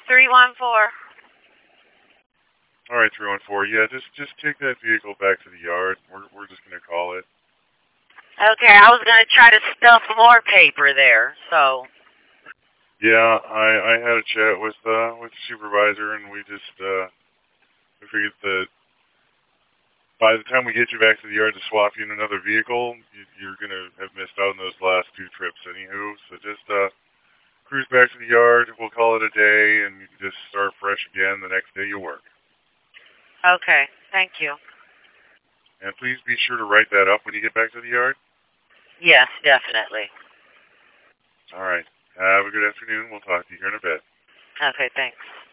314. All right, 314. Yeah, just take that vehicle back to the yard. We're just gonna call it. Okay, I was going to try to stuff more paper there, so. Yeah, I had a chat with the supervisor, and we figured that by the time we get you back to the yard to swap you in another vehicle, you're gonna have missed out on those last 2 trips anywho. So just cruise back to the yard. We'll call it a day, and you can just start fresh again the next day you work. Okay, thank you. And please be sure to write that up when you get back to the yard. Yes, definitely. All right. Have a good afternoon. We'll talk to you here in a bit. Okay, thanks.